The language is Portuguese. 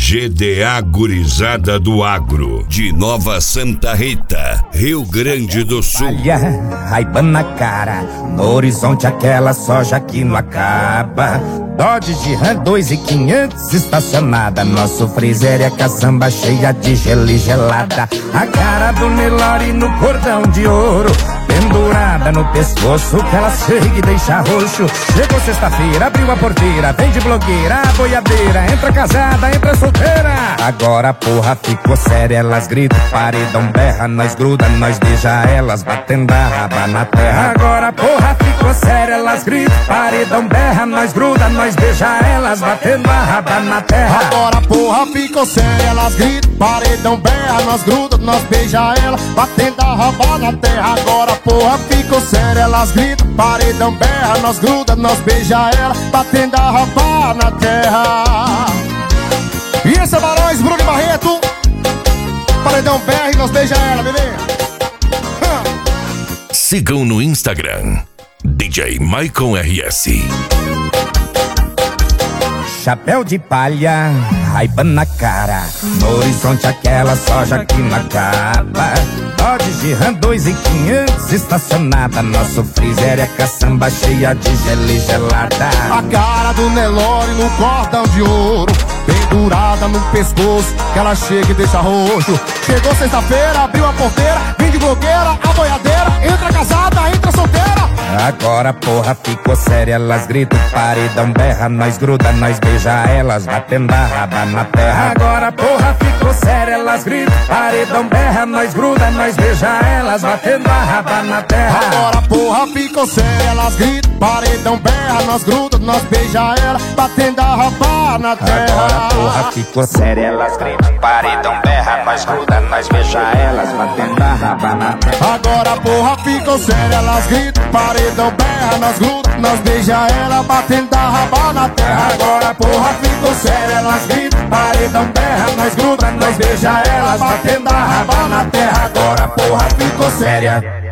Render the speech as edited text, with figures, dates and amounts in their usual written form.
GDA Gurizada do Agro, de Nova Santa Rita, Rio Grande do Sul. Raiban na cara, no horizonte aquela soja que não acaba. Dodge de Ram 2.500 estacionada. Nosso freezer é caçamba cheia de gelo e gelada. A cara do Nelore no cordão de ouro, pendurada no pescoço, que ela chega e deixa roxo. Chegou sexta-feira, abriu a porteira, vem de blogueira, a boiadeira. Entra casada, entra solteira. Agora a porra ficou séria, elas gritam, paredão berra. Nós gruda, nós beija elas, batendo a raba na terra. Agora a porra ficou séria, elas gritam, paredão berra. Nós gruda, nós beija elas, batendo a raba na terra. Agora a porra ficou séria, elas gritam, paredão berra. Nós gruda, nós beija elas, batendo a raba na terra. Agora a porra ficou séria, elas gritam, paredão berra. Nós gruda, nós beija ela, batendo a raba na terra. E esse é Barões, Bruno e Barreto, paredão berra e nós beija ela, bebê. Sigam no Instagram, DJ Maicon RS. Chapéu de palha, Raiban na cara, no horizonte aquela soja que não acaba. Dodge de Ram 2.500 estacionada. Nosso freezer é caçamba cheia de gelo e gelada. A cara do Nelore no cordão de ouro, pendurada no pescoço, que ela chega e deixa roxo. Chegou sexta-feira, abriu a porteira, vem de blogueira, a boiadeira. Entra casada, entra solteira. Agora a porra ficou séria, elas gritam, paredão berra. Nós gruda, nós beija elas, batendo a raba na terra. Agora a porra ficou séria, elas gritam, paredão berra. Nós gruda, nós beija elas, batendo a raba na terra. Agora a porra ficou séria, elas gritam, paredão berra. Nós gruda, nós beija ela, batendo a raba na terra. Agora a porra ficou séria, elas gritam, paredão berra. Nós gruda, nós beija elas, batendo a raba na terra. Agora a porra ficou séria, elas gritam, paredão berra. Nós gruda, nós beija ela, batendo a raba na terra. Agora a porra ficou séria, elas gritam, paredão berra. Nós gruda, nós beija elas, batendo a raba na terra. Agora a porra ficou séria.